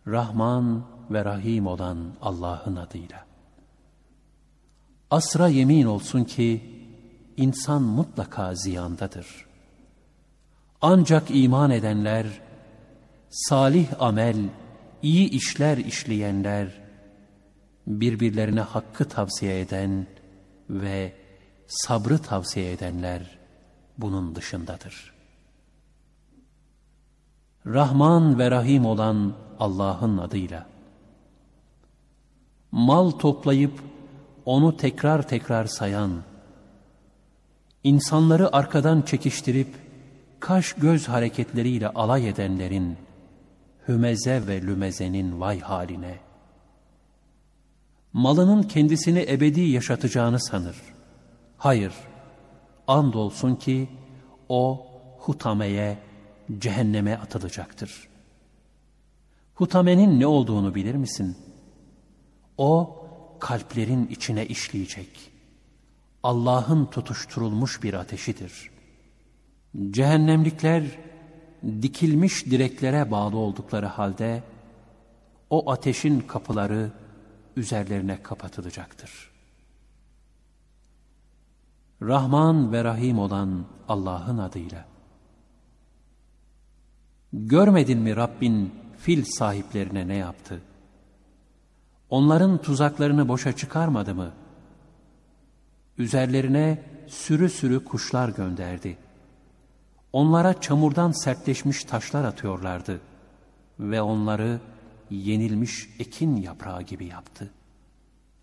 Rahman ve Rahim olan Allah'ın adıyla. Asra yemin olsun ki insan mutlaka ziyandadır. Ancak iman edenler, salih amel, iyi işler işleyenler, birbirlerine hakkı tavsiye eden ve sabrı tavsiye edenler bunun dışındadır. Rahman ve Rahim olan Allah'ın adıyla. Mal toplayıp onu tekrar tekrar sayan, insanları arkadan çekiştirip kaş göz hareketleriyle alay edenlerin, hümeze ve lümezenin vay haline. Malının kendisini ebedi yaşatacağını sanır. Hayır, andolsun ki o hutameye, cehenneme atılacaktır. Hutamenin ne olduğunu bilir misin? O, kalplerin içine işleyecek, Allah'ın tutuşturulmuş bir ateşidir. Cehennemlikler, dikilmiş direklere bağlı oldukları halde, o ateşin kapıları üzerlerine kapatılacaktır. Rahman ve Rahim olan Allah'ın adıyla. Görmedin mi Rabbin fil sahiplerine ne yaptı? Onların tuzaklarını boşa çıkarmadı mı? Üzerlerine sürü sürü kuşlar gönderdi. Onlara çamurdan sertleşmiş taşlar atıyorlardı ve onları yenilmiş ekin yaprağı gibi yaptı.